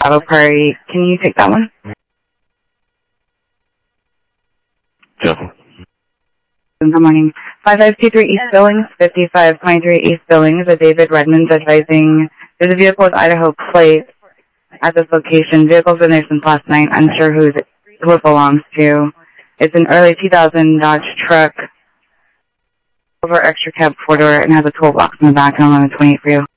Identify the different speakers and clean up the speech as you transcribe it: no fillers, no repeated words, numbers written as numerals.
Speaker 1: Auto Party. Can you take that one?
Speaker 2: Sure.
Speaker 1: Good morning. 5523 East Billings, 5523 East Billings, a David Redmond's advising there's a vehicle with Idaho plate at this location. Vehicle's been there since last night. Unsure who it belongs to. It's an early 2000 Dodge truck over extra cab 4-door and has a toolbox in the back. I'm on the 28 for you.